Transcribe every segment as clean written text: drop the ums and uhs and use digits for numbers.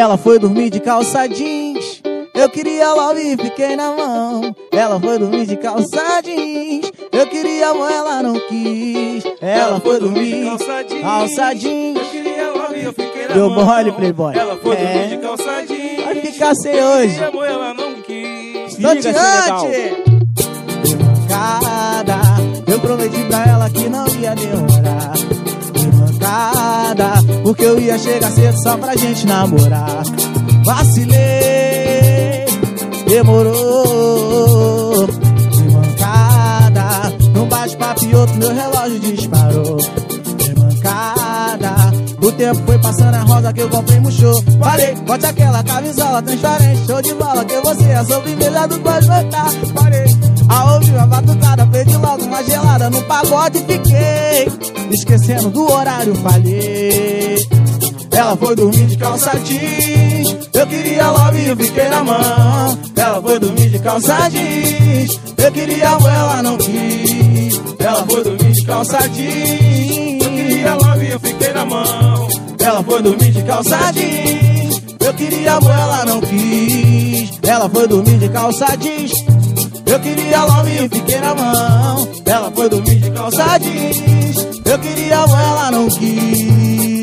Ela foi dormir de calça jeans. Eu queria love e fiquei na mão. Ela foi dormir de calça jeans. Eu queria amor, ela não quis. Ela foi dormir de calça jeans. Eu queria love e eu fiquei na Deu mão. mole, playboy. Ela foi dormir de calça jeans. Vai ficar sem hoje. E amor, ela não quis. Notiante! Mancada, eu prometi pra ela que não ia demorar. Mancada, porque eu ia chegar cedo só pra gente namorar. Vacilei, demorou. Mancada, num bate-papo e outro meu relógio disparou. Mancada, o tempo foi passando, a rosa que eu comprei murchou. Parei, bote aquela camisola transparente, show de bola, que você é a sobremesa do pode voltar. Parei, a ouvir uma batucada, pedi logo uma gelada no pagode e fiquei esquecendo do horário, falhei. Ela foi dormir de calça jeans. Eu queria love e eu fiquei na mão. Ela foi dormir de calça jeans. Eu queria amor, ela não quis. Ela foi dormir de calça jeans. Eu queria love e eu fiquei na mão. Ela foi dormir de calça jeans. Eu queria amor, ela não quis. Ela foi dormir de calça jeans. Eu queria love e fiquei na mão. Ela foi dormir de calça jeans. Eu queria amor, ela não quis.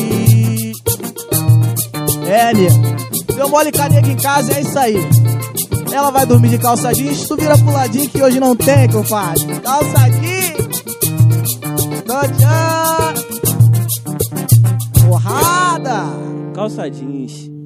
Deu mole carinha aqui em casa, é isso aí. Ela vai dormir de calça jeans. Tu vira pro ladinho que hoje não tem, compadre. Calça jeans. Porrada. Calça jeans.